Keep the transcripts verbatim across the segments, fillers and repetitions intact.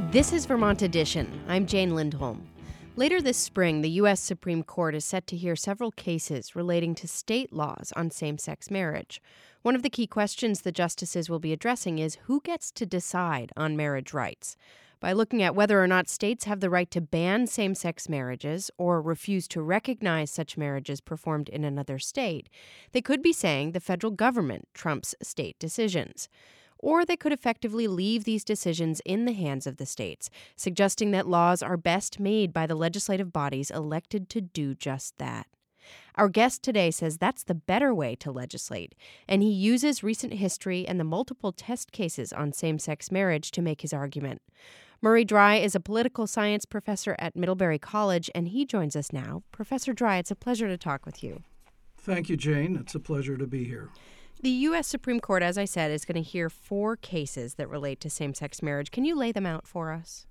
This is Vermont Edition. I'm Jane Lindholm. Later this spring, the U S Supreme Court is set to hear several cases relating to state laws on same-sex marriage. One of the key questions the justices will be addressing is who gets to decide on marriage rights. By looking at whether or not states have the right to ban same-sex marriages or refuse to recognize such marriages performed in another state, they could be saying the federal government trumps state decisions. Or they could effectively leave these decisions in the hands of the states, suggesting that laws are best made by the legislative bodies elected to do just that. Our guest today says that's the better way to legislate, and he uses recent history and the multiple test cases on same-sex marriage to make his argument. Murray Dry is a political science professor at Middlebury College, and he joins us now. Professor Dry, it's a pleasure to talk with you. Thank you, Jane. It's a pleasure to be here. The U S Supreme Court, as I said, is going to hear four cases that relate to same-sex marriage. Can you lay them out for us?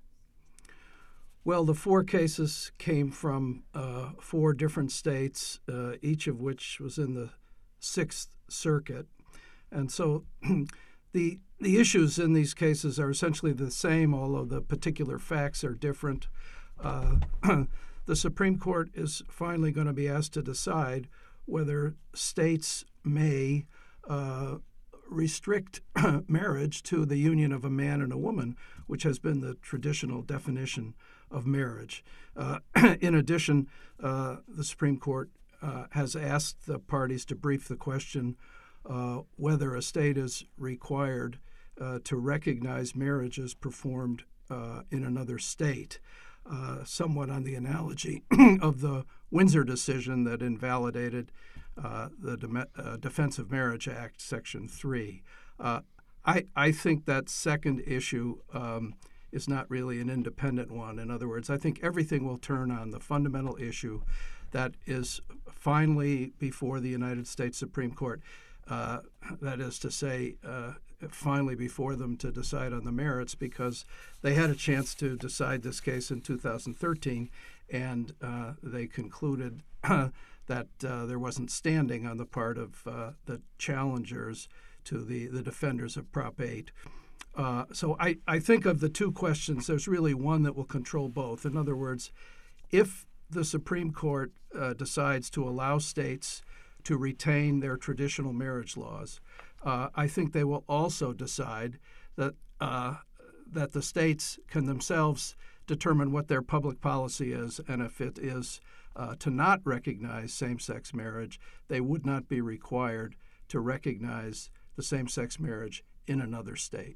Well, the four cases came from uh, four different states, uh, each of which was in the Sixth Circuit. And so the the issues in these cases are essentially the same, although the particular facts are different. Uh, the Supreme Court is finally going to be asked to decide whether states may Uh, restrict marriage to the union of a man and a woman, which has been the traditional definition of marriage. Uh, in addition, uh, the Supreme Court uh, has asked the parties to brief the question uh, whether a state is required uh, to recognize marriages performed uh, in another state, uh, somewhat on the analogy of the Windsor decision that invalidated Uh, the De- uh, Defense of Marriage Act, Section three. Uh, I, I think that second issue um, is not really an independent one. In other words, I think everything will turn on the fundamental issue that is finally before the United States Supreme Court. Uh, that is to say, uh, finally before them to decide on the merits, because they had a chance to decide this case in two thousand thirteen, and uh, they concluded that uh, there wasn't standing on the part of uh, the challengers to the, the defenders of Prop eight. Uh, so I, I think of the two questions, there's really one that will control both. In other words, if the Supreme Court uh, decides to allow states to retain their traditional marriage laws, uh, I think they will also decide that uh, that the states can themselves determine what their public policy is, and if it is uh, to not recognize same-sex marriage, they would not be required to recognize the same-sex marriage in another state.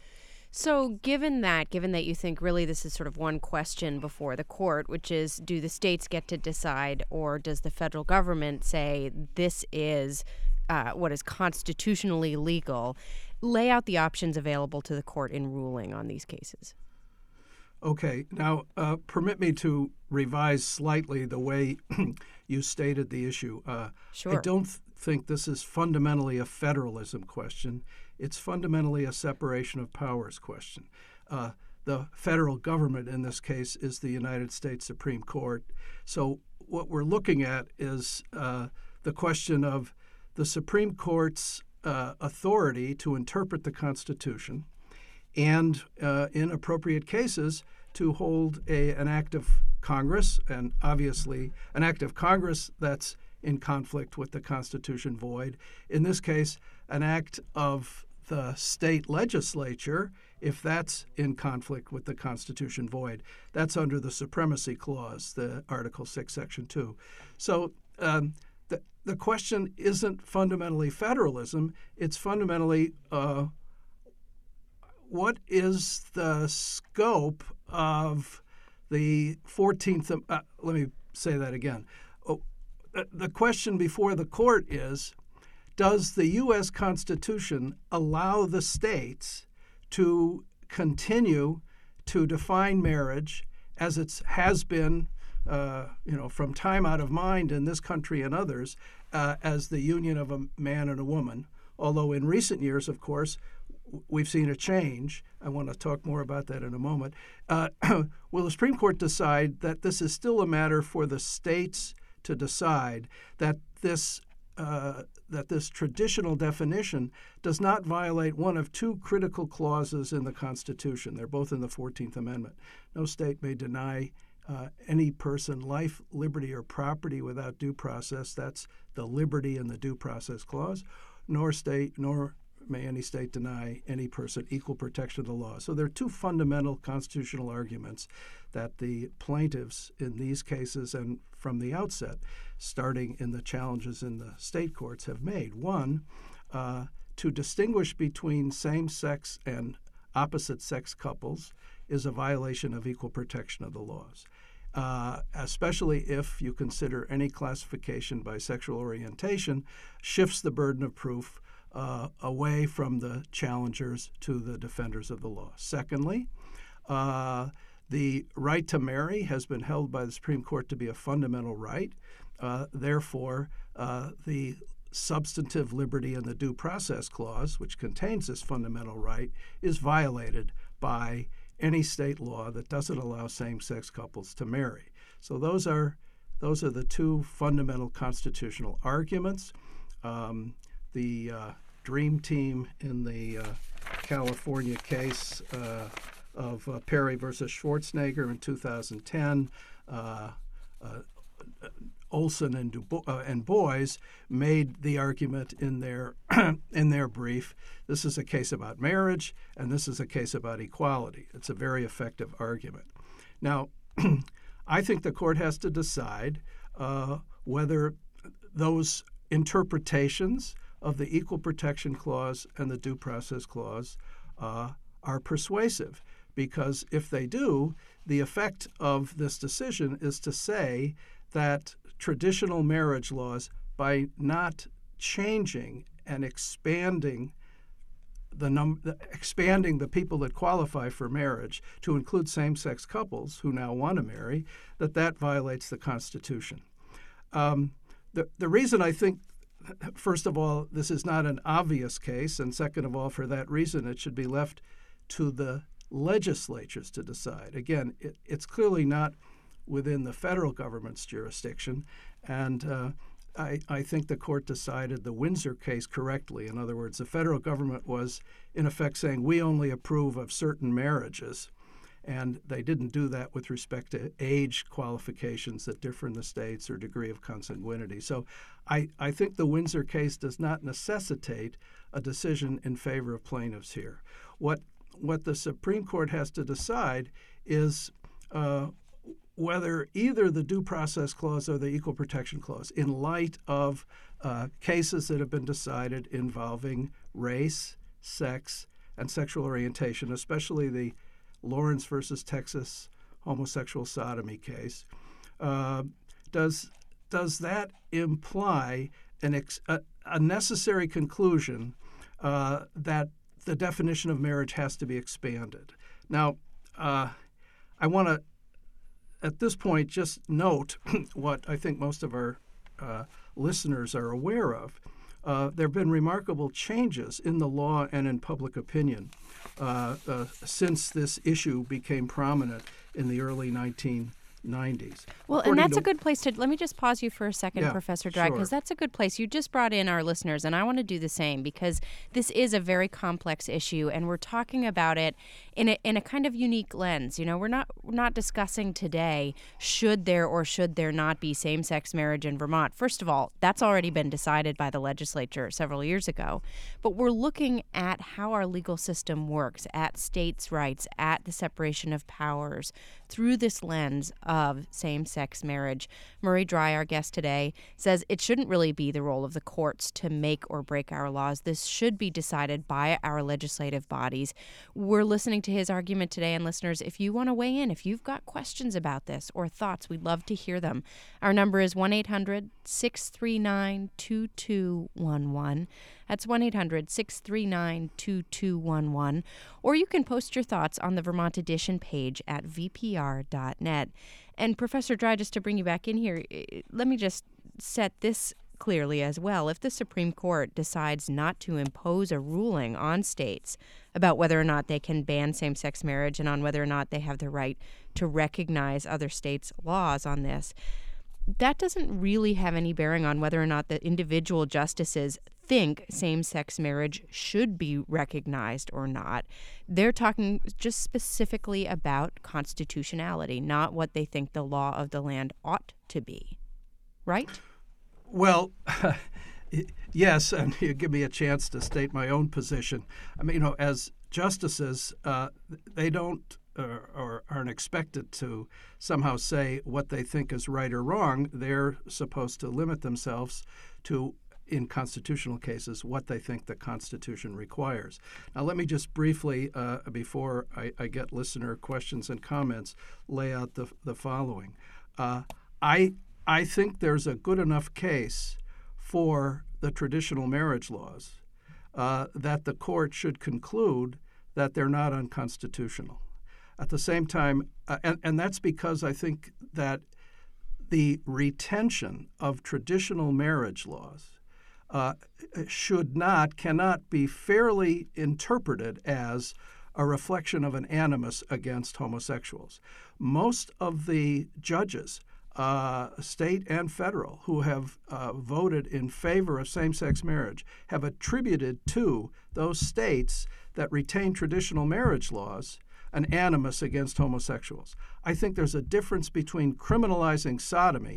So given that, given that you think really this is sort of one question before the court, which is do the states get to decide, or does the federal government say this is uh, what is constitutionally legal, lay out the options available to the court in ruling on these cases? Okay. Now, uh, permit me to revise slightly the way you stated the issue. Uh, sure. I don't th- think this is fundamentally a federalism question. It's fundamentally a separation of powers question. Uh, the federal government in this case is the United States Supreme Court. So what we're looking at is uh, the question of the Supreme Court's uh, authority to interpret the Constitution and, uh, in appropriate cases, to hold a, an act of Congress, and obviously an act of Congress that's in conflict with the Constitution void. In this case, an act of the state legislature, if that's in conflict with the Constitution void. That's under the Supremacy Clause, the Article six, Section two. So um, the, the question isn't fundamentally federalism. It's fundamentally uh, what is the scope of the fourteenth, uh, let me say that again. Oh, the question before the court is, does the U S Constitution allow the states to continue to define marriage as it has been, uh, you know, from time out of mind in this country and others, uh, as the union of a man and a woman? Although in recent years, of course, we've seen a change. I want to talk more about that in a moment. Uh, will the Supreme Court decide that this is still a matter for the states to decide, that this uh, that this traditional definition does not violate one of two critical clauses in the Constitution. They're both in the fourteenth Amendment. No state may deny uh, any person life, liberty, or property without due process. That's the liberty in the due process clause. Nor state, nor may any state deny any person equal protection of the law. So there are two fundamental constitutional arguments that the plaintiffs in these cases and from the outset, starting in the challenges in the state courts, have made. One, uh, to distinguish between same-sex and opposite-sex couples is a violation of equal protection of the laws, uh, especially if you consider any classification by sexual orientation shifts the burden of proof Uh, away from the challengers to the defenders of the law. Secondly, uh, the right to marry has been held by the Supreme Court to be a fundamental right. Uh, therefore, uh, the substantive liberty in the Due Process Clause, which contains this fundamental right, is violated by any state law that doesn't allow same-sex couples to marry. So those are those are the two fundamental constitutional arguments. Um, the uh, Dream Team in the uh, California case uh, of uh, Perry versus Schwarzenegger in two thousand ten, uh, uh, Olson and, Du- uh, and Boys made the argument in their in their brief. This is a case about marriage, and this is a case about equality. It's a very effective argument. Now, I think the court has to decide uh, whether those interpretations of the Equal Protection Clause and the Due Process Clause uh, are persuasive, because if they do, the effect of this decision is to say that traditional marriage laws, by not changing and expanding the num- expanding the people that qualify for marriage to include same-sex couples who now want to marry, that that violates the Constitution. Um, the the reason I think, first of all, this is not an obvious case, and second of all, for that reason, it should be left to the legislatures to decide. Again, it, it's clearly not within the federal government's jurisdiction, and uh, I, I think the court decided the Windsor case correctly. In other words, the federal government was, in effect, saying we only approve of certain marriages, and they didn't do that with respect to age qualifications that differ in the states or degree of consanguinity. So I, I think the Windsor case does not necessitate a decision in favor of plaintiffs here. What what the Supreme Court has to decide is uh, whether either the Due Process Clause or the Equal Protection Clause, in light of uh, cases that have been decided involving race, sex, and sexual orientation, especially the Lawrence versus Texas homosexual sodomy case, uh, does does that imply an ex, a, a necessary conclusion uh, that the definition of marriage has to be expanded? Now, uh, I want to, at this point, just note what I think most of our uh, listeners are aware of. Uh, there have been remarkable changes in the law and in public opinion uh, uh, since this issue became prominent in the early nineteen nineties. Well, According and that's to, a good place to, let me just pause you for a second, yeah, Professor Dry, because sure. that's a good place. You just brought in our listeners, and I want to do the same, because this is a very complex issue, and we're talking about it in a, in a kind of unique lens. You know, we're not, we're not discussing today, should there or should there not be same-sex marriage in Vermont. First of all, that's already been decided by the legislature several years ago. But we're looking at how our legal system works, at states' rights, at the separation of powers, through this lens of same-sex marriage. Murray Dry, our guest today, says it shouldn't really be the role of the courts to make or break our laws. This should be decided by our legislative bodies. We're listening to his argument today, and listeners, if you want to weigh in, if you've got questions about this or thoughts, we'd love to hear them. Our number is one eight hundred six three nine two two one one. That's one eight hundred six three nine two two one one. Or you can post your thoughts on the Vermont Edition page at v p r dot net. And Professor Dry, just to bring you back in here, let me just set this clearly as well. If the Supreme Court decides not to impose a ruling on states about whether or not they can ban same-sex marriage and on whether or not they have the right to recognize other states' laws on this, that doesn't really have any bearing on whether or not the individual justices think same-sex marriage should be recognized or not. They're talking just specifically about constitutionality, not what they think the law of the land ought to be. Right? Well, yes, and you give me a chance to state my own position. I mean, you know, as justices, uh, they don't uh, or aren't expected to somehow say what they think is right or wrong. They're supposed to limit themselves to, in constitutional cases, what they think the Constitution requires. Now, let me just briefly, uh, before I, I get listener questions and comments, lay out the, the following. Uh, I I think there's a good enough case for the traditional marriage laws uh, that the court should conclude that they're not unconstitutional. At the same time, uh, and, and that's because I think that the retention of traditional marriage laws uh, should not, cannot be fairly interpreted as a reflection of an animus against homosexuals. Most of the judges, Uh, state and federal, who have uh, voted in favor of same-sex marriage have attributed to those states that retain traditional marriage laws an animus against homosexuals. I think there's a difference between criminalizing sodomy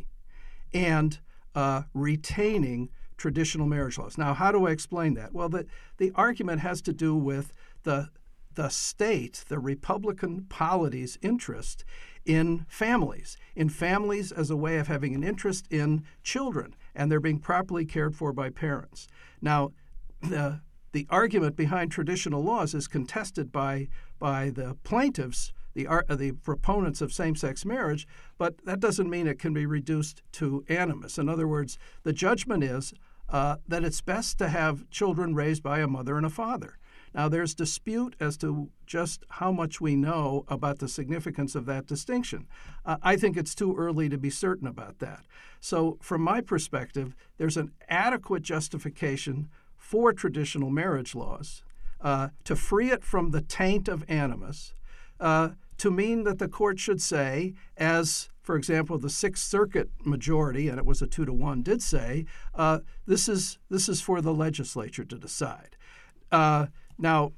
and uh, retaining traditional marriage laws. Now, how do I explain that? Well, the, the argument has to do with the the state, the Republican polity's interest in families, in families as a way of having an interest in children, and they're being properly cared for by parents. Now, the the argument behind traditional laws is contested by by the plaintiffs, the uh, the proponents of same-sex marriage, but that doesn't mean it can be reduced to animus. In other words, the judgment is uh, that it's best to have children raised by a mother and a father. Now, there's dispute as to just how much we know about the significance of that distinction. Uh, I think it's too early to be certain about that. So, from my perspective, there's an adequate justification for traditional marriage laws uh, to free it from the taint of animus, uh, to mean that the court should say, as, for example, the Sixth Circuit majority, and it was a two to one, did say, uh, this is this is for the legislature to decide. Uh, Now,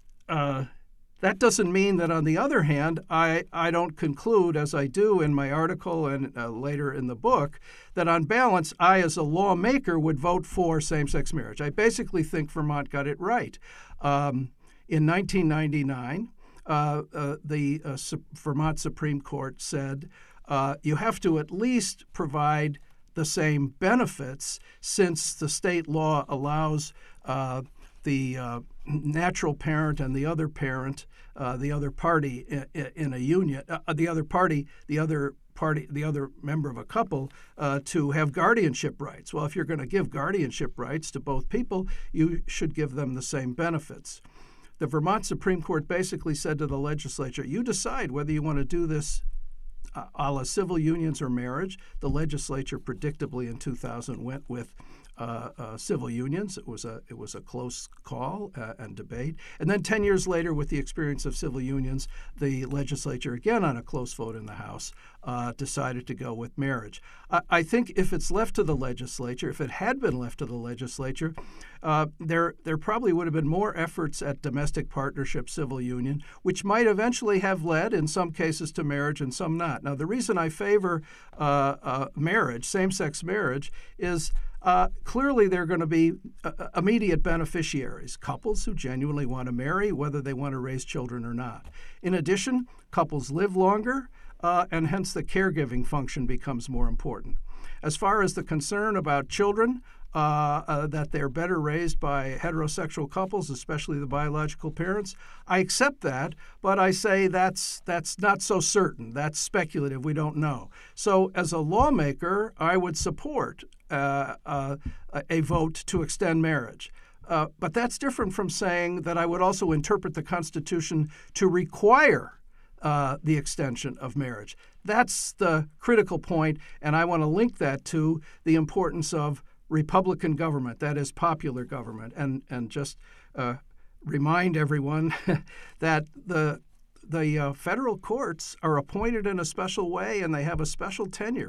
uh, that doesn't mean that, on the other hand, I, I don't conclude, as I do in my article and uh, later in the book, that on balance, I, as a lawmaker, would vote for same-sex marriage. I basically think Vermont got it right. Um, in nineteen ninety-nine, uh, uh, the uh, Su- Vermont Supreme Court said uh, you have to at least provide the same benefits, since the state law allows uh, the uh, natural parent and the other parent, uh, the other party in, in a union, uh, the other party, the other party, the other member of a couple, uh, to have guardianship rights. Well, if you're going to give guardianship rights to both people, you should give them the same benefits. The Vermont Supreme Court basically said to the legislature, you decide whether you want to do this uh, a la civil unions or marriage. The legislature predictably in two thousand went with Uh, uh, civil unions. It was a it was a close call uh, and debate. And then ten years later, with the experience of civil unions, the legislature, again on a close vote in the House, uh, decided to go with marriage. I, I think if it's left to the legislature, if it had been left to the legislature, uh, there there probably would have been more efforts at domestic partnership, civil union, which might eventually have led, in some cases, to marriage and some not. Now, the reason I favor uh, uh, marriage, same-sex marriage, is Uh, clearly, they're going to be uh, immediate beneficiaries, couples who genuinely want to marry, whether they want to raise children or not. In addition, couples live longer, uh, and hence the caregiving function becomes more important. As far as the concern about children, uh, uh, that they're better raised by heterosexual couples, especially the biological parents, I accept that, but I say that's that's not so certain. That's speculative. We don't know. So as a lawmaker, I would support uh, uh, a vote to extend marriage. Uh, but that's different from saying that I would also interpret the Constitution to require Uh, the extension of marriage. That's the critical point, and I want to link that to the importance of Republican government, that is popular government, and and just uh, remind everyone that the the uh, federal courts are appointed in a special way, and they have a special tenure.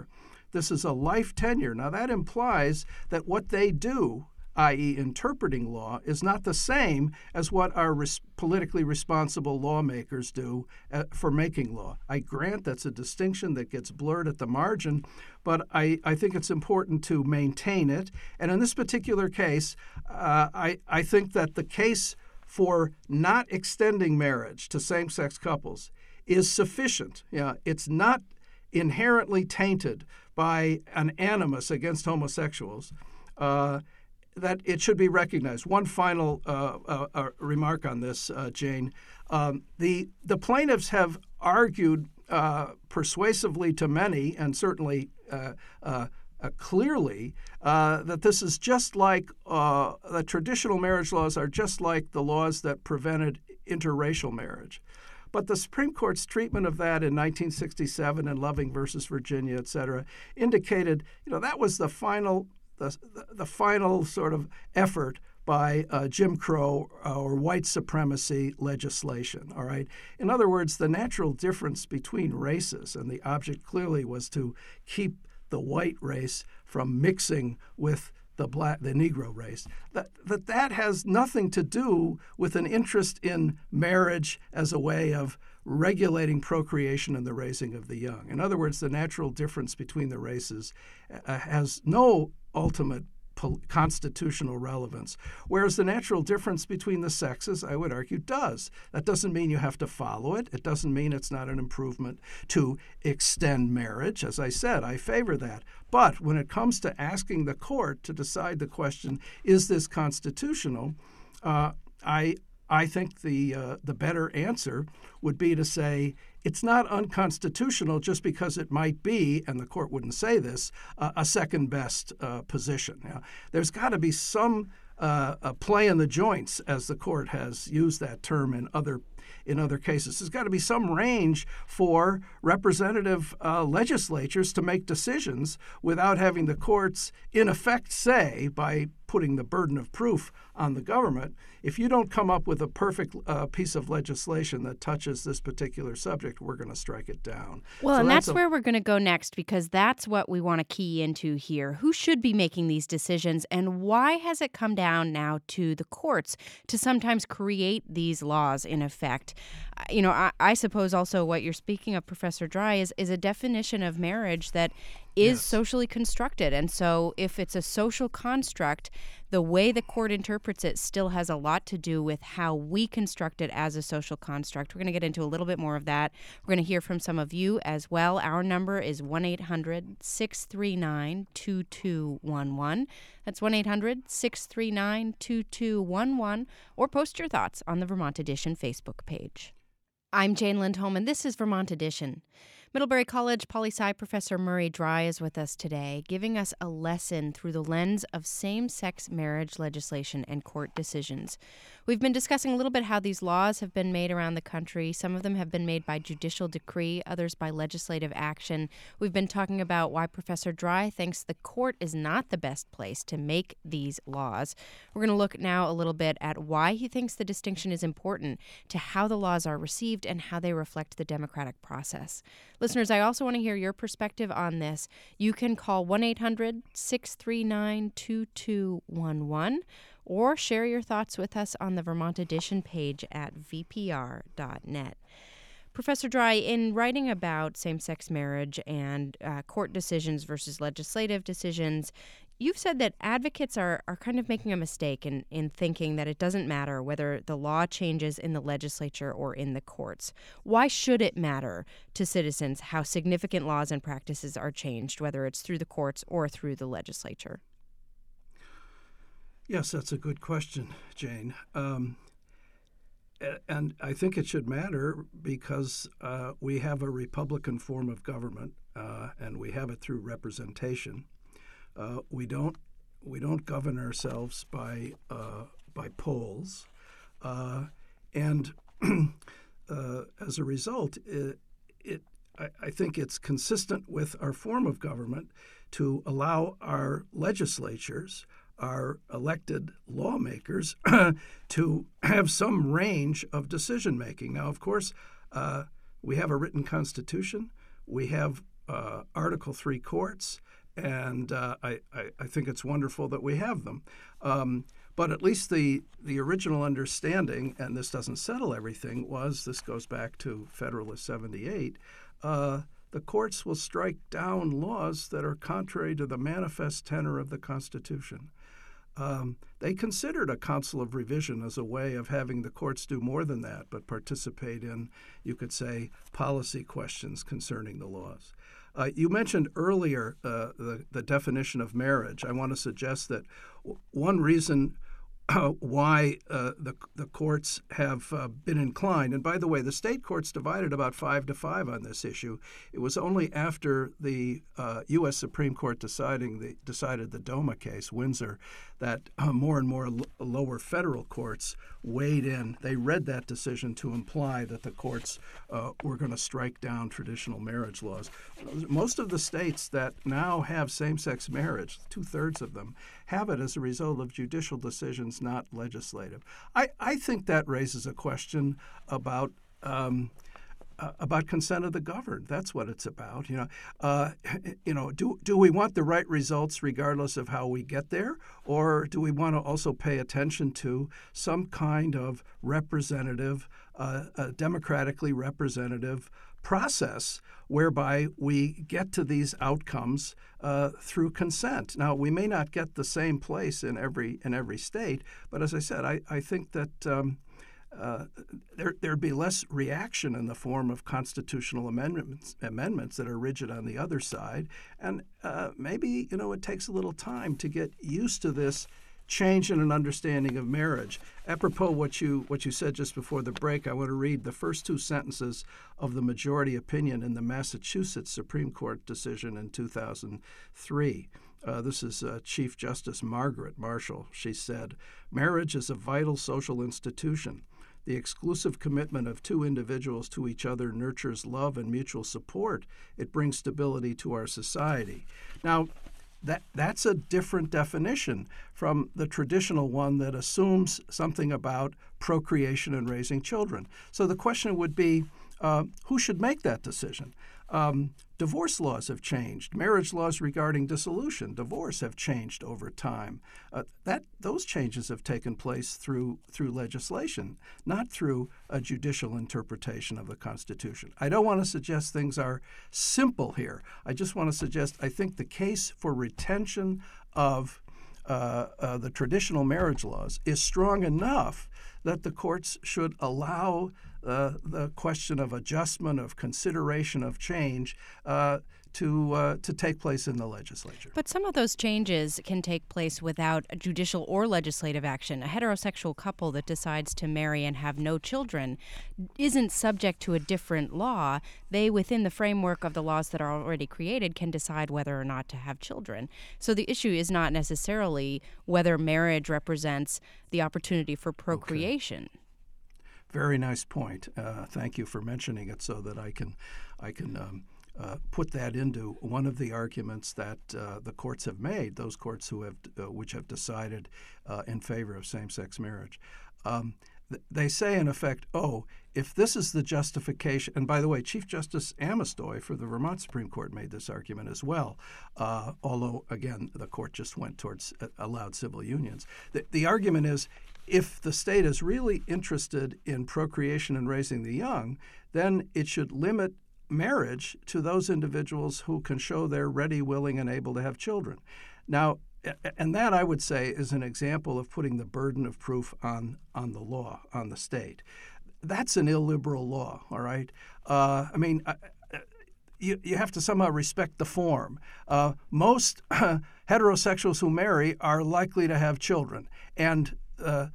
this is a life tenure. Now, that implies that what they do, that is interpreting law, is not the same as what our res- politically responsible lawmakers do uh, for making law. I grant that's a distinction that gets blurred at the margin, but I, I think it's important to maintain it. And in this particular case, uh, I, I think that the case for not extending marriage to same-sex couples is sufficient. Yeah, it's not inherently tainted by an animus against homosexuals. Uh, that it should be recognized. One final uh, uh, uh, remark on this, uh, Jane. Um, the the plaintiffs have argued uh, persuasively to many, and certainly uh, uh, uh, clearly, uh, that this is just like uh, the traditional marriage laws are just like the laws that prevented interracial marriage. But the Supreme Court's treatment of that in nineteen sixty-seven in Loving versus Virginia, et cetera, indicated, you know, that was the final The, the final sort of effort by uh, Jim Crow or white supremacy legislation, all right? In other words, the natural difference between races, and the object clearly was to keep the white race from mixing with the black, the Negro race, that, that that has nothing to do with an interest in marriage as a way of regulating procreation and the raising of the young. In other words, the natural difference between the races uh, has no ultimate pol- constitutional relevance, whereas the natural difference between the sexes, I would argue, does. That doesn't mean you have to follow it. It doesn't mean it's not an improvement to extend marriage. As I said, I favor that. But when it comes to asking the court to decide the question, is this constitutional, uh, I I think the uh, the better answer would be to say it's not unconstitutional just because it might be, and the court wouldn't say this, uh, a second best uh, position. Now, there's got to be some uh, a play in the joints, as the court has used that term in other in other cases. There's got to be some range for representative uh, legislatures to make decisions without having the courts, in effect, say, by putting the burden of proof on the government, if you don't come up with a perfect uh, piece of legislation that touches this particular subject, we're going to strike it down. Well, so and that's, that's a, where we're going to go next, because that's what we want to key into here. Who should be making these decisions, and why has it come down now to the courts to sometimes create these laws in effect? You know, I, I suppose also what you're speaking of, Professor Drye, is, is a definition of marriage that is yes. socially constructed. And so if it's a social construct, the way the court interprets it still has a lot to do with how we construct it as a social construct. We're going to get into a little bit more of that. We're going to hear from some of you as well. Our number is one eight hundred six three nine two two one one. That's one eight hundred six three nine two two one one. Or post your thoughts on the Vermont Edition Facebook page. I'm Jane Lindholm, and this is Vermont Edition. Middlebury College poli-sci professor Murray Drye is with us today, giving us a lesson through the lens of same-sex marriage legislation and court decisions. We've been discussing a little bit how these laws have been made around the country. Some of them have been made by judicial decree, others by legislative action. We've been talking about why Professor Drye thinks the court is not the best place to make these laws. We're going to look now a little bit at why he thinks the distinction is important to how the laws are received and how they reflect the democratic process. Listeners, I also want to hear your perspective on this. You can call one eight hundred six three nine two two one one or share your thoughts with us on the Vermont Edition page at v p r dot net. Professor Drye, in writing about same-sex marriage and uh, court decisions versus legislative decisions, you've said that advocates are, are kind of making a mistake in, in thinking that it doesn't matter whether the law changes in the legislature or in the courts. Why should it matter to citizens how significant laws and practices are changed, whether it's through the courts or through the legislature? Yes, that's a good question, Jane. Um, and I think it should matter because uh, we have a Republican form of government, uh, and we have it through representation. Uh, we don't we don't govern ourselves by uh, by polls, uh, and uh, as a result, it, it I, I think it's consistent with our form of government to allow our legislatures, our elected lawmakers, to have some range of decision making. Now, of course, uh, we have a written constitution. We have uh, Article three courts. and uh, I, I, I think it's wonderful that we have them. Um, but at least the, the original understanding, and this doesn't settle everything, was, this goes back to Federalist seventy-eight, uh, the courts will strike down laws that are contrary to the manifest tenor of the Constitution. Um, they considered a council of revision as a way of having the courts do more than that, but participate in, you could say, policy questions concerning the laws. Uh, you mentioned earlier uh, the, the definition of marriage. I want to suggest that w- one reason uh, why uh, the, the courts have uh, been inclined, and by the way, the state courts divided about five to five on this issue. It was only after the uh, U S Supreme Court deciding the, decided the DOMA case, Windsor, that uh, more and more l- lower federal courts weighed in. They read that decision to imply that the courts uh, were going to strike down traditional marriage laws. Most of the states that now have same-sex marriage, two-thirds of them, have it as a result of judicial decisions, not legislative. I, I think that raises a question about um, uh, about consent of the governed. That's what it's about. You know, uh, you know, do do we want the right results regardless of how we get there, or do we want to also pay attention to some kind of representative, uh, uh, democratically representative process whereby we get to these outcomes uh, through consent? Now, we may not get the same place in every in every state, but as I said, I, I think that um, uh, there there'd be less reaction in the form of constitutional amendments amendments that are rigid on the other side, and uh, maybe you know it takes a little time to get used to this change in an understanding of marriage. Apropos what you what you said just before the break, I want to read the first two sentences of the majority opinion in the Massachusetts Supreme Court decision in two thousand three. Uh, this is uh, Chief Justice Margaret Marshall. She said, "Marriage is a vital social institution. The exclusive commitment of two individuals to each other nurtures love and mutual support. It brings stability to our society." Now, That that's a different definition from the traditional one that assumes something about procreation and raising children. So the question would be, uh, who should make that decision? Um, divorce laws have changed. Marriage laws regarding dissolution, divorce, have changed over time. Uh, that those changes have taken place through through legislation, not through a judicial interpretation of the Constitution. I don't want to suggest things are simple here. I just want to suggest I think the case for retention of uh, uh, the traditional marriage laws is strong enough that the courts should allow uh, the question of adjustment, of consideration, of change uh, to uh, to take place in the legislature. But some of those changes can take place without judicial or legislative action. A heterosexual couple that decides to marry and have no children isn't subject to a different law. They, within the framework of the laws that are already created, can decide whether or not to have children. So the issue is not necessarily whether marriage represents the opportunity for procreation. Okay. Very nice point. Uh, thank you for mentioning it so that I can I can um, uh, put that into one of the arguments that uh, the courts have made, those courts who have uh, which have decided uh, in favor of same-sex marriage. Um, th- they say, in effect, oh, if this is the justification, and by the way, Chief Justice Amestoy for the Vermont Supreme Court made this argument as well, uh, although, again, the court just went towards uh, allowed civil unions. The, the argument is, if the state is really interested in procreation and raising the young, then it should limit marriage to those individuals who can show they're ready, willing, and able to have children. Now, and that, I would say, is an example of putting the burden of proof on, on the law, on the state. That's an illiberal law, all right? Uh, I mean, uh, you, you have to somehow respect the form. Uh, most uh, heterosexuals who marry are likely to have children. And uh,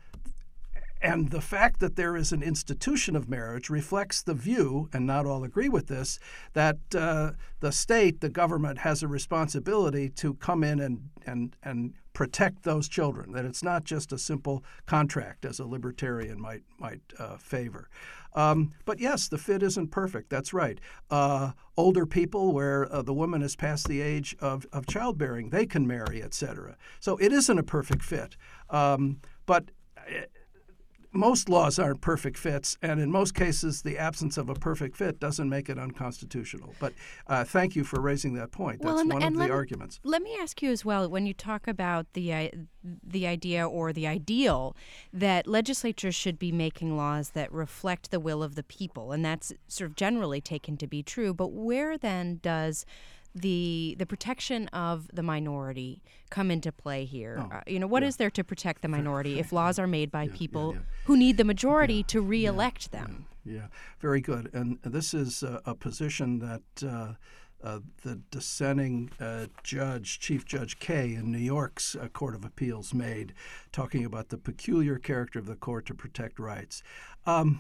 And the fact that there is an institution of marriage reflects the view, and not all agree with this, that uh, the state, the government, has a responsibility to come in and, and, and protect those children, that it's not just a simple contract, as a libertarian might, might uh, favor. Um, but yes, the fit isn't perfect. That's right. Uh, older people where uh, the woman is past the age of, of childbearing, they can marry, et cetera. So it isn't a perfect fit. Um, but most laws aren't perfect fits, and in most cases, the absence of a perfect fit doesn't make it unconstitutional. But uh, thank you for raising that point. That's well, and, one and of the let, arguments. Let me ask you as well, when you talk about the uh, the idea or the ideal that legislatures should be making laws that reflect the will of the people, and that's sort of generally taken to be true, but where then does the the protection of the minority come into play here? Oh, uh, you know, what yeah. is there to protect the minority if laws are made by Yeah, people yeah, yeah. who need the majority Yeah, to re-elect yeah, them? Yeah, yeah, very good. And this is a, a position that uh, uh, the dissenting uh, judge, Chief Judge Kay in New York's uh, Court of Appeals made, talking about the peculiar character of the court to protect rights. Um,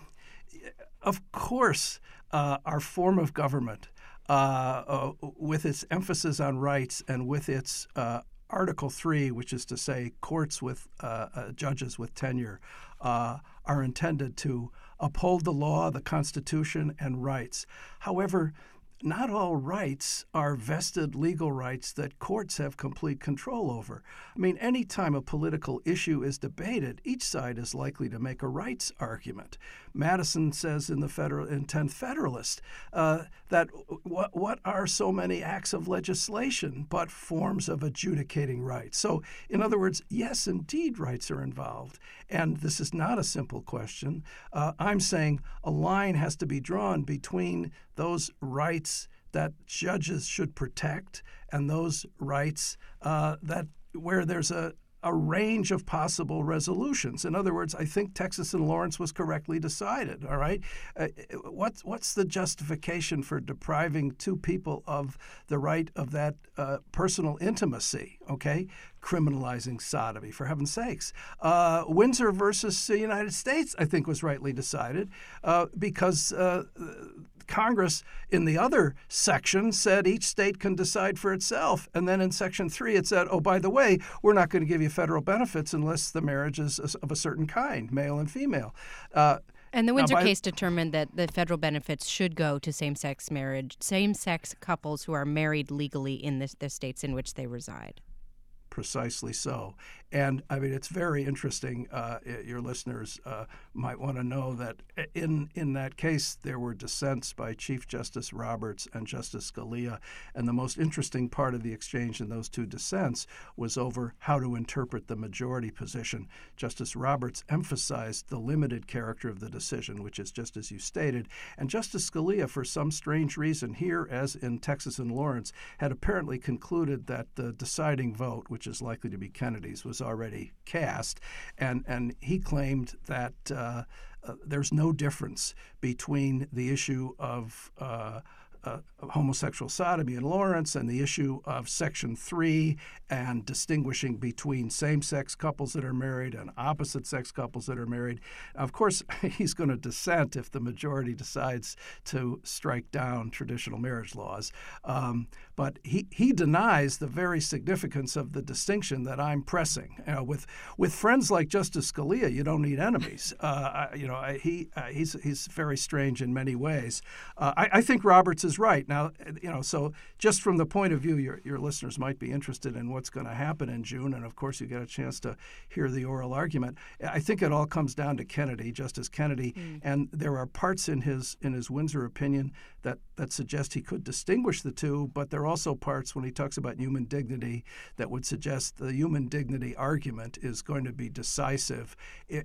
of course, uh, our form of government, Uh, uh, with its emphasis on rights and with its uh, Article three, which is to say courts with uh, uh, judges with tenure, uh, are intended to uphold the law, the Constitution, and rights. However, not all rights are vested legal rights that courts have complete control over. I mean, any time a political issue is debated, each side is likely to make a rights argument. Madison says in the Federal, in tenth Federalist uh, that what, what are so many acts of legislation but forms of adjudicating rights? So, in other words, yes, indeed, rights are involved. And this is not a simple question. Uh, I'm saying a line has to be drawn between those rights that judges should protect and those rights uh, that where there's a, a range of possible resolutions. In other words, I think Texas and Lawrence was correctly decided, all right? Uh, what's, what's the justification for depriving two people of the right of that uh, personal intimacy, okay? Criminalizing sodomy, for heaven's sakes. Uh, Windsor versus the United States, I think, was rightly decided uh, because uh, Congress, in the other section, said each state can decide for itself. And then in Section three, it said, oh, by the way, we're not going to give you federal benefits unless the marriage is of a certain kind, male and female. Uh, And the Windsor by, case determined that the federal benefits should go to same-sex marriage, same-sex couples who are married legally in the, the states in which they reside. Precisely so. And I mean, it's very interesting. Uh, your listeners uh, might want to know that in in that case, there were dissents by Chief Justice Roberts and Justice Scalia. And the most interesting part of the exchange in those two dissents was over how to interpret the majority position. Justice Roberts emphasized the limited character of the decision, which is just as you stated. And Justice Scalia, for some strange reason, here as in Texas and Lawrence, had apparently concluded that the deciding vote, which is likely to be Kennedy's, was already cast, and and he claimed that uh, uh, there's no difference between the issue of uh, uh, homosexual sodomy in Lawrence and the issue of Section three and distinguishing between same-sex couples that are married and opposite-sex couples that are married. Of course, he's going to dissent if the majority decides to strike down traditional marriage laws. Um, but he, he denies the very significance of the distinction that I'm pressing. You know, with with friends like Justice Scalia, you don't need enemies. Uh, you know, he uh, he's he's very strange in many ways. Uh, I, I think Roberts is right. Now, you know, so just from the point of view, your your listeners might be interested in what's going to happen in June, and of course, you get a chance to hear the oral argument. I think it all comes down to Kennedy, Justice Kennedy, mm. and there are parts in his in his Windsor opinion that that suggest he could distinguish the two, but there are also parts when he talks about human dignity that would suggest the human dignity argument is going to be decisive.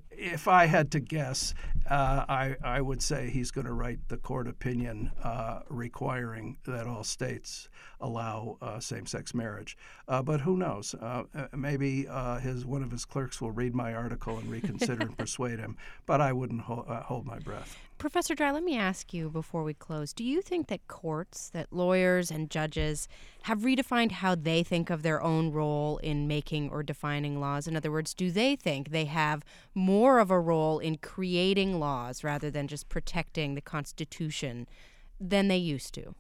If I had to guess, uh, I, I would say he's going to write the court opinion uh, requiring that all states allow uh, same-sex marriage. Uh, but who knows? Uh, maybe uh, his one of his clerks will read my article and reconsider and persuade him, but I wouldn't ho- uh, hold my breath. Professor Dry, let me ask you before we close, do you think that courts, that lawyers and judges have redefined how they think of their own role in making or defining laws? In other words, do they think they have more of a role in creating laws rather than just protecting the Constitution than they used to?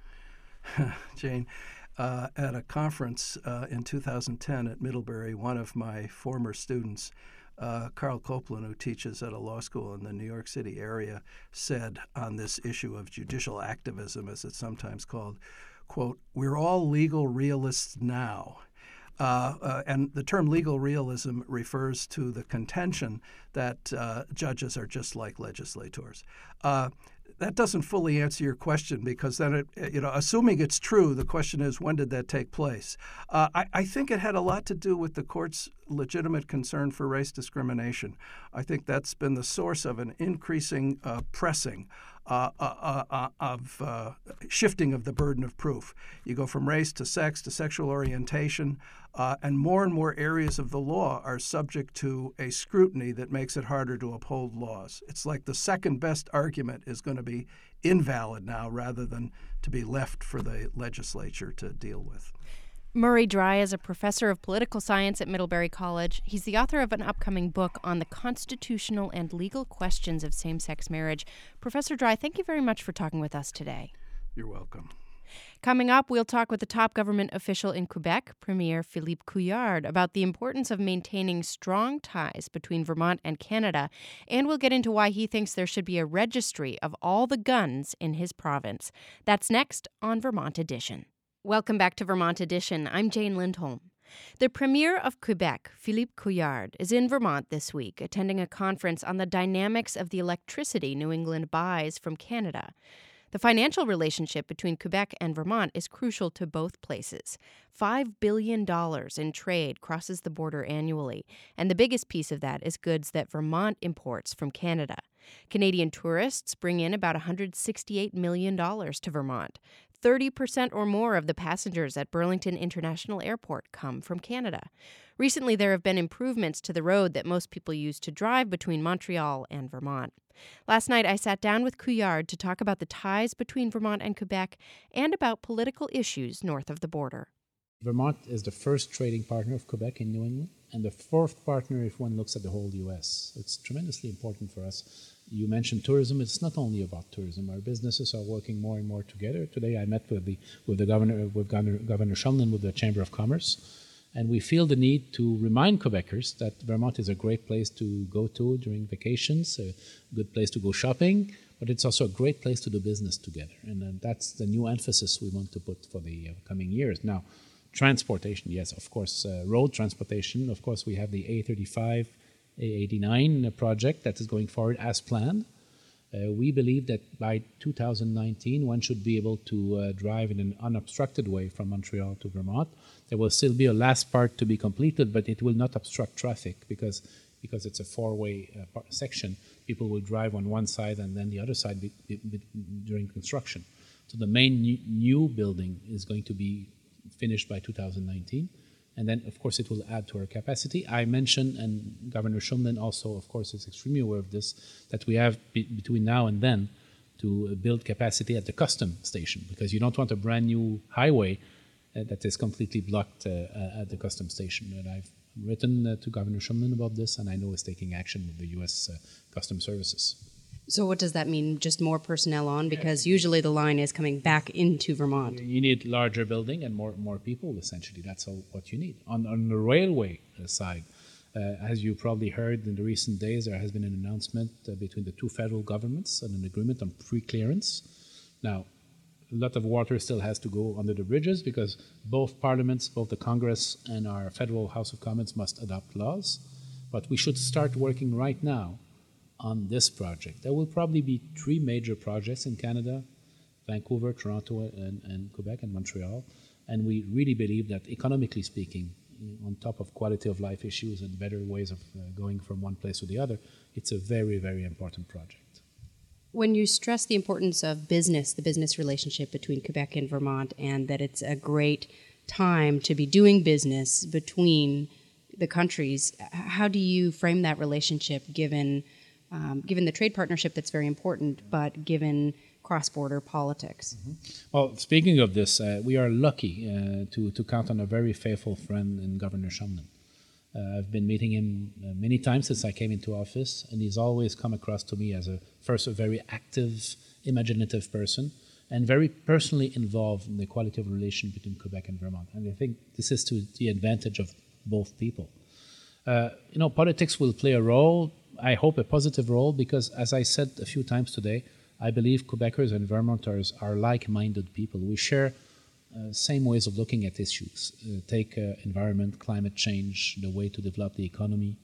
Jane, uh, at a conference uh, in two thousand ten at Middlebury, one of my former students, Uh, Carl Copeland, who teaches at a law school in the New York City area, said on this issue of judicial activism, as it's sometimes called, quote, "We're all legal realists now." Uh, uh, and the term legal realism refers to the contention that uh, judges are just like legislators. Uh, that doesn't fully answer your question, because then, it, you know, assuming it's true, the question is, when did that take place? Uh, I, I think it had a lot to do with the court's legitimate concern for race discrimination. I think that's been the source of an increasing uh, pressing Uh, uh, uh, of uh, shifting of the burden of proof. You go from race to sex to sexual orientation, uh, and more and more areas of the law are subject to a scrutiny that makes it harder to uphold laws. It's like the second best argument is going to be invalid now, rather than to be left for the legislature to deal with. Murray Dry is a professor of political science at Middlebury College. He's the author of an upcoming book on the constitutional and legal questions of same-sex marriage. Professor Dry, thank you very much for talking with us today. You're welcome. Coming up, we'll talk with the top government official in Quebec, Premier Philippe Couillard, about the importance of maintaining strong ties between Vermont and Canada, and we'll get into why he thinks there should be a registry of all the guns in his province. That's next on Vermont Edition. Welcome back to Vermont Edition. I'm Jane Lindholm. The Premier of Quebec, Philippe Couillard, is in Vermont this week, attending a conference on the dynamics of the electricity New England buys from Canada. The financial relationship between Quebec and Vermont is crucial to both places. Five billion dollars in trade crosses the border annually, and the biggest piece of that is goods that Vermont imports from Canada. Canadian tourists bring in about one hundred sixty-eight million dollars to Vermont. thirty percent or more of the passengers at Burlington International Airport come from Canada. Recently, there have been improvements to the road that most people use to drive between Montreal and Vermont. Last night, I sat down with Couillard to talk about the ties between Vermont and Quebec and about political issues north of the border. Vermont is the first trading partner of Quebec in New England, and the fourth partner if one looks at the whole U S. It's tremendously important for us. You mentioned tourism. It's not only about tourism. Our businesses are working more and more together. Today I met with the with the governor, with Governor, Governor Shumlin, with the Chamber of Commerce, and we feel the need to remind Quebecers that Vermont is a great place to go to during vacations, a good place to go shopping, but it's also a great place to do business together. And uh, that's the new emphasis we want to put for the uh, coming years. Now, transportation, yes, of course, uh, road transportation. Of course, we have the A thirty-five, A eighty-nine project that is going forward as planned. Uh, we believe that by two thousand nineteen, one should be able to uh, drive in an unobstructed way from Montreal to Vermont. There will still be a last part to be completed, but it will not obstruct traffic because because it's a four-way uh, par- section. People will drive on one side and then the other side be, be, be, during construction. So the main new, new building is going to be finished by two thousand nineteen. And then, of course, it will add to our capacity. I mentioned, and Governor Shumlin also, of course, is extremely aware of this, that we have be, between now and then to build capacity at the custom station, because you don't want a brand new highway uh, that is completely blocked uh, uh, at the custom station. And I've written uh, to Governor Shumlin about this, and I know he's taking action with the U S uh, Custom Services. So what does that mean? Just more personnel on? Because usually the line is coming back into Vermont. You need larger building and more more people, essentially. That's all what you need. On, on the railway side, uh, as you probably heard in the recent days, there has been an announcement uh, between the two federal governments and an agreement on pre-clearance. Now, a lot of water still has to go under the bridges because both parliaments, both the Congress and our federal House of Commons must adopt laws. But we should start working right now on this project. There will probably be three major projects in Canada: Vancouver, Toronto, and, and Quebec and Montreal. And we really believe that, economically speaking, on top of quality of life issues and better ways of uh, going from one place to the other, it's a very, very important project. When you stress the importance of business, the business relationship between Quebec and Vermont, and that it's a great time to be doing business between the countries, how do you frame that relationship given Um, given the trade partnership that's very important, but given cross-border politics? Mm-hmm. Well, speaking of this, uh, we are lucky uh, to, to count on a very faithful friend in Governor Shumlin. Uh, I've been meeting him uh, many times since I came into office, and he's always come across to me as a first a very active, imaginative person, and very personally involved in the quality of relation between Quebec and Vermont. And I think this is to the advantage of both people. Uh, you know, politics will play a role, I hope a positive role, because as I said a few times today, I believe Quebecers and Vermonters are like-minded people. We share uh, same ways of looking at issues. Uh, take uh, environment, climate change, the way to develop the economy.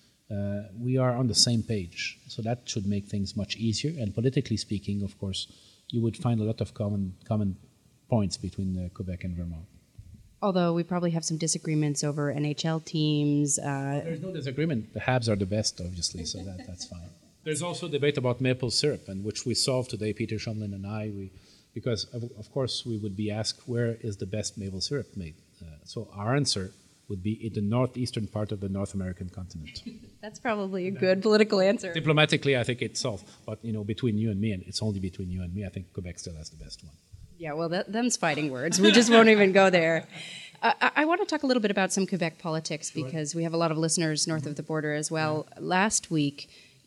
Uh, we are on the same page, so that should make things much easier. And politically speaking, of course, you would find a lot of common common points between uh, Quebec and Vermont. Although we probably have some disagreements over N H L teams. Uh, There's no disagreement. The Habs are the best, obviously, so that, that's fine. There's also debate about maple syrup, and which we solved today, Peter Shumlin and I, we, because of, of course we would be asked where is the best maple syrup made. Uh, so our answer would be in the northeastern part of the North American continent. That's probably a good political answer. Diplomatically, I think it's solved, but you know, between you and me, and it's only between you and me, I think Quebec still has the best one. Yeah, well, that, them's fighting words. We just won't even go there. Uh, I, I want to talk a little bit about some Quebec politics because we have a lot of listeners north of the border as well. Last week,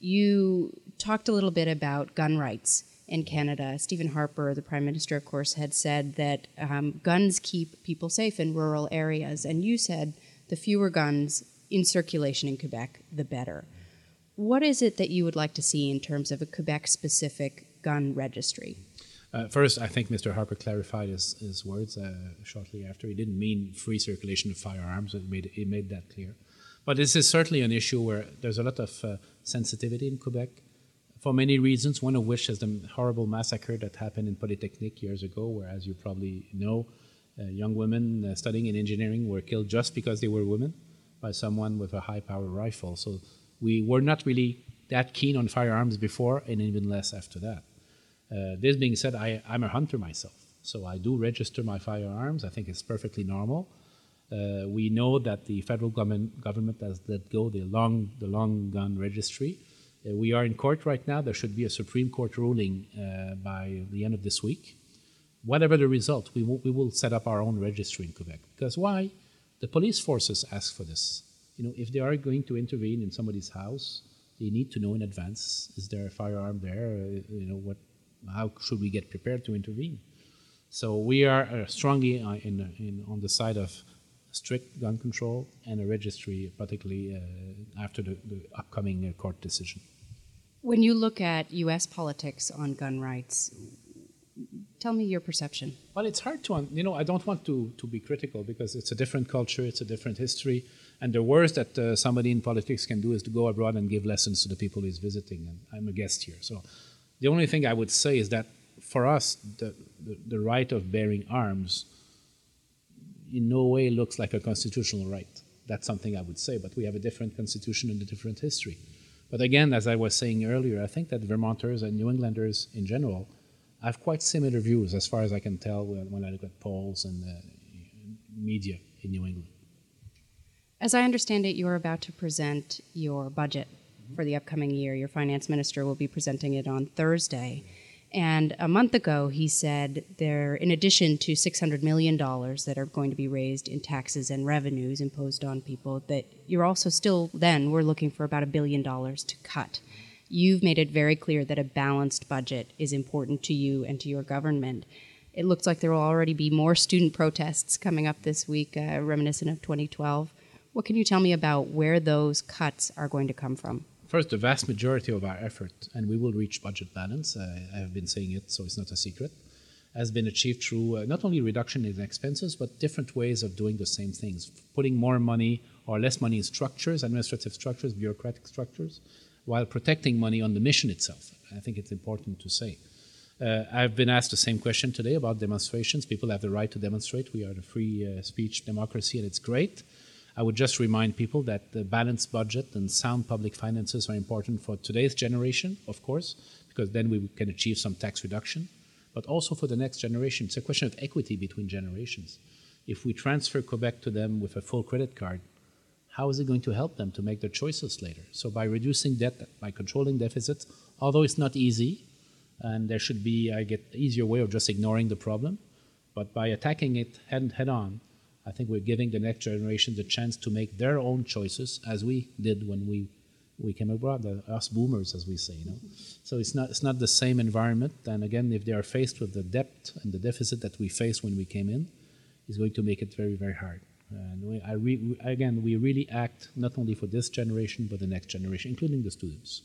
you talked a little bit about gun rights in Canada. Stephen Harper, the Prime Minister, of course, had said that um, guns keep people safe in rural areas. And you said the fewer guns in circulation in Quebec, the better. What is it that you would like to see in terms of a Quebec-specific gun registry? Uh, first, I think Mister Harper clarified his, his words uh, shortly after. He didn't mean free circulation of firearms. He made, he made that clear. But this is certainly an issue where there's a lot of uh, sensitivity in Quebec for many reasons, one of which is the horrible massacre that happened in Polytechnique years ago, where, as you probably know, uh, young women uh, studying in engineering were killed just because they were women by someone with a high-power rifle. So we were not really that keen on firearms before, and even less after that. Uh, this being said, I, I'm a hunter myself, so I do register my firearms. I think it's perfectly normal. Uh, we know that the federal government, government has let go the long, the long gun registry. Uh, we are in court right now. There should be a Supreme Court ruling uh, by the end of this week. Whatever the result, we will, we will set up our own registry in Quebec. Because why? The police forces ask for this. You know, if they are going to intervene in somebody's house, they need to know in advance: is there a firearm there? Uh, you know, what? How should we get prepared to intervene? So we are uh, strongly uh, in, in, on the side of strict gun control and a registry, particularly uh, after the, the upcoming uh, court decision. When you look at U S politics on gun rights, tell me your perception. Well, it's hard to, you know, I don't want to, to be critical because it's a different culture, it's a different history, and the worst that uh, somebody in politics can do is to go abroad and give lessons to the people he's visiting, and I'm a guest here. So the only thing I would say is that for us, the, the, the right of bearing arms in no way looks like a constitutional right. That's something I would say, but we have a different constitution and a different history. But again, as I was saying earlier, I think that Vermonters and New Englanders in general have quite similar views as far as I can tell when, when I look at polls and uh, media in New England. As I understand it, you're about to present your budget for the upcoming year. Your finance minister will be presenting it on Thursday. And a month ago, he said there, in addition to six hundred million dollars that are going to be raised in taxes and revenues imposed on people, that you're also still then, we're looking for about a billion dollars to cut. You've made it very clear that a balanced budget is important to you and to your government. It looks like there will already be more student protests coming up this week, uh, reminiscent of twenty twelve. What can you tell me about where those cuts are going to come from? First, the vast majority of our effort, and we will reach budget balance, uh, I have been saying it, so it's not a secret, has been achieved through uh, not only reduction in expenses, but different ways of doing the same things, putting more money or less money in structures, administrative structures, bureaucratic structures, while protecting money on the mission itself. I think it's important to say. Uh, I've been asked the same question today about demonstrations. People have the right to demonstrate. We are a free uh, speech democracy, and it's great. I would just remind people that the balanced budget and sound public finances are important for today's generation, of course, because then we can achieve some tax reduction, but also for the next generation. It's a question of equity between generations. If we transfer Quebec to them with a full credit card, how is it going to help them to make their choices later? So by reducing debt, by controlling deficits, although it's not easy, and there should be, I get, easier way of just ignoring the problem, but by attacking it head, head on, I think we're giving the next generation the chance to make their own choices, as we did when we, we came abroad, the, us boomers, as we say. You know? So it's not, it's not the same environment. And again, if they are faced with the debt and the deficit that we faced when we came in, it's going to make it very, very hard. And we, I re, again, we really act not only for this generation, but the next generation, including the students.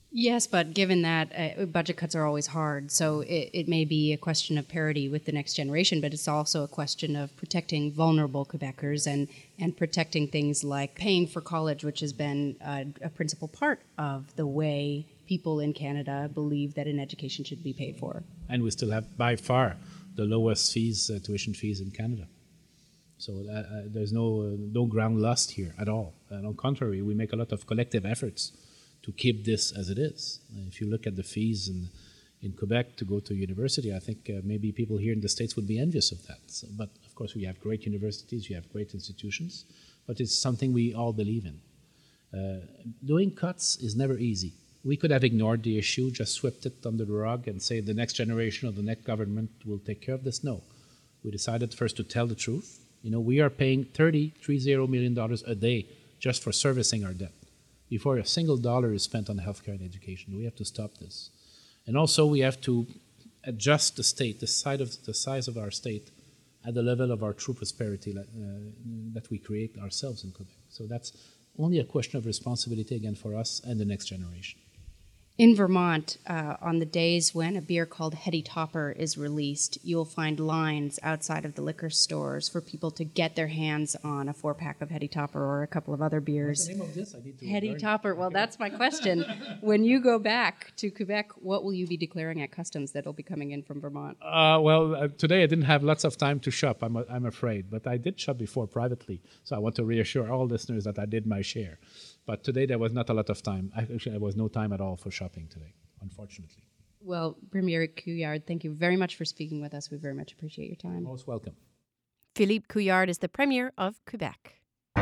Yes, but given that uh, budget cuts are always hard, so it, it may be a question of parity with the next generation, but it's also a question of protecting vulnerable Quebecers and, and protecting things like paying for college, which has been uh, a principal part of the way people in Canada believe that an education should be paid for. And we still have, by far, the lowest fees, uh, tuition fees in Canada. So uh, uh, there's no, uh, no ground lost here at all. And on the contrary, we make a lot of collective efforts to keep this as it is. If you look at the fees in, in Quebec to go to university, I think uh, maybe people here in the States would be envious of that. So, but of course, we have great universities, we have great institutions, but it's something we all believe in. Uh, doing cuts is never easy. We could have ignored the issue, just swept it under the rug and say the next generation or the next government will take care of this. No. We decided first to tell the truth. You know, we are paying thirty million dollars a day just for servicing our debt, before a single dollar is spent on healthcare and education. We have to stop this. And also we have to adjust the state, the size of, the size of our state at the level of our true prosperity uh, that we create ourselves in Quebec. So that's only a question of responsibility, again, for us and the next generation. In Vermont, uh, on the days when a beer called Heady Topper is released, you'll find lines outside of the liquor stores for people to get their hands on a four-pack of Heady Topper or a couple of other beers. What's the name of this? I need to Heady learn. Topper. Well, that's my question. When you go back to Quebec, what will you be declaring at customs that'll be coming in from Vermont? Uh, well, uh, today I didn't have lots of time to shop, I'm, I'm afraid. But I did shop before privately, so I want to reassure all listeners that I did my share. But today there was not a lot of time. Actually, there was no time at all for shopping today, unfortunately. Well, Premier Couillard, thank you very much for speaking with us. We very much appreciate your time. Most welcome. Philippe Couillard is the Premier of Quebec.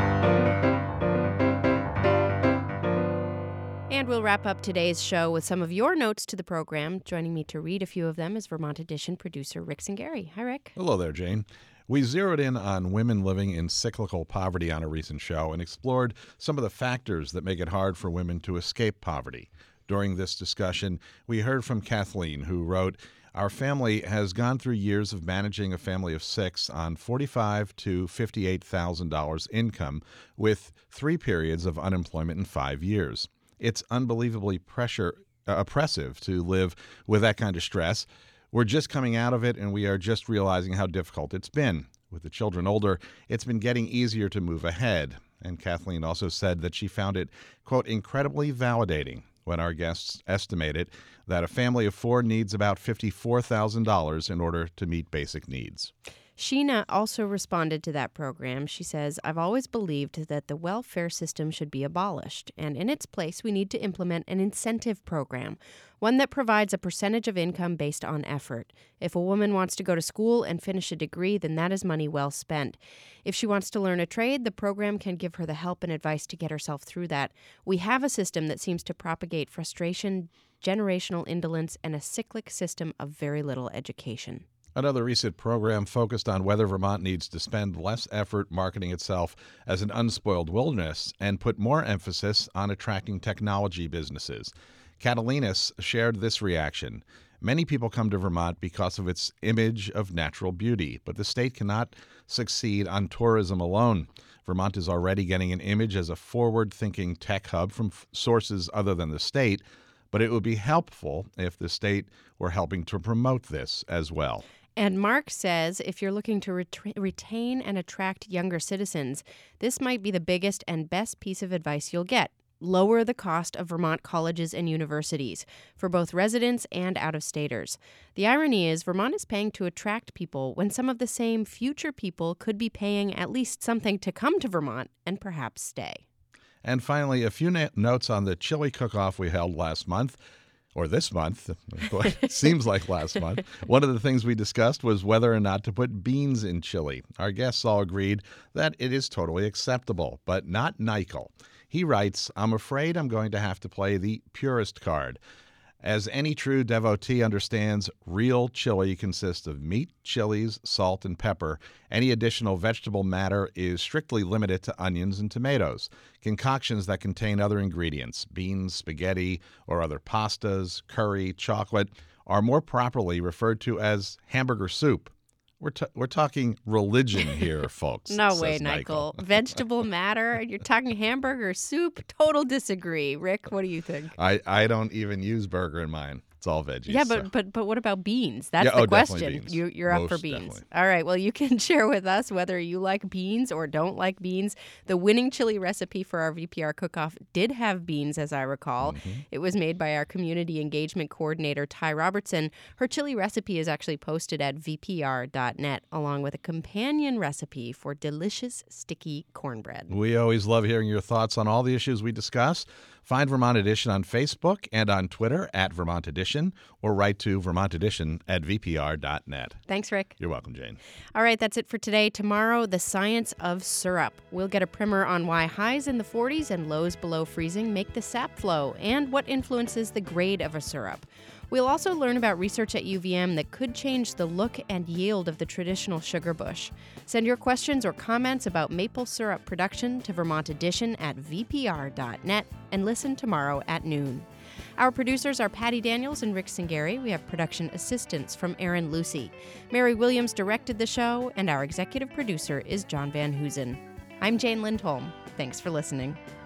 And we'll wrap up today's show with some of your notes to the program. Joining me to read a few of them is Vermont Edition producer Rick Zingari. Hi, Rick. Hello there, Jane. We zeroed in on women living in cyclical poverty on a recent show and explored some of the factors that make it hard for women to escape poverty. During this discussion, we heard from Kathleen, who wrote, "Our family has gone through years of managing a family of six on forty-five thousand to fifty-eight thousand dollars income with three periods of unemployment in five years. It's unbelievably pressure, uh, oppressive to live with that kind of stress. We're just coming out of it, and we are just realizing how difficult it's been. With the children older, it's been getting easier to move ahead." And Kathleen also said that she found it, quote, incredibly validating when our guests estimated that a family of four needs about fifty-four thousand dollars in order to meet basic needs. Sheena also responded to that program. She says, "I've always believed that the welfare system should be abolished, and in its place we need to implement an incentive program, one that provides a percentage of income based on effort. If a woman wants to go to school and finish a degree, then that is money well spent. If she wants to learn a trade, the program can give her the help and advice to get herself through that. We have a system that seems to propagate frustration, generational indolence, and a cyclic system of very little education." Another recent program focused on whether Vermont needs to spend less effort marketing itself as an unspoiled wilderness and put more emphasis on attracting technology businesses. Catalinas shared this reaction. "Many people come to Vermont because of its image of natural beauty, but the state cannot succeed on tourism alone. Vermont is already getting an image as a forward-thinking tech hub from f- sources other than the state, but it would be helpful if the state were helping to promote this as well." And Mark says if you're looking to ret- retain and attract younger citizens, this might be the biggest and best piece of advice you'll get. Lower the cost of Vermont colleges and universities for both residents and out-of-staters. The irony is Vermont is paying to attract people when some of the same future people could be paying at least something to come to Vermont and perhaps stay. And finally, a few na- notes on the chili cook-off we held last month. Or this month, it seems like last month. One of the things we discussed was whether or not to put beans in chili. Our guests all agreed that it is totally acceptable, but not Nichol. He writes, "I'm afraid I'm going to have to play the purist card. As any true devotee understands, real chili consists of meat, chilies, salt, and pepper. Any additional vegetable matter is strictly limited to onions and tomatoes. Concoctions that contain other ingredients, beans, spaghetti, or other pastas, curry, chocolate, are more properly referred to as hamburger soup. We're t- we're talking religion here, folks. No says way, Michael. Vegetable matter. You're talking hamburger soup. Total disagree. Rick, what do you think? I, I don't even use burger in mine. It's all veggies. Yeah, but so. but but what about beans? That's Yeah, the oh, definitely question. beans. You, you're up Most for beans. definitely. All right. Well, you can share with us whether you like beans or don't like beans. The winning chili recipe for our V P R cook-off did have beans, as I recall. Mm-hmm. It was made by our community engagement coordinator, Ty Robertson. Her chili recipe is actually posted at v p r dot net, along with a companion recipe for delicious sticky cornbread. We always love hearing your thoughts on all the issues we discuss. Find Vermont Edition on Facebook and on Twitter at Vermont Edition, or write to Vermont Edition at v p r dot net. Thanks, Rick. You're welcome, Jane. All right, that's it for today. Tomorrow, the science of syrup. We'll get a primer on why highs in the forties and lows below freezing make the sap flow, and what influences the grade of a syrup. We'll also learn about research at U V M that could change the look and yield of the traditional sugar bush. Send your questions or comments about maple syrup production to Vermont Edition at v p r dot net and listen tomorrow at noon. Our producers are Patty Daniels and Rick Singari. We have production assistance from Aaron Lucy. Mary Williams directed the show, and our executive producer is John Van Hoosen. I'm Jane Lindholm. Thanks for listening.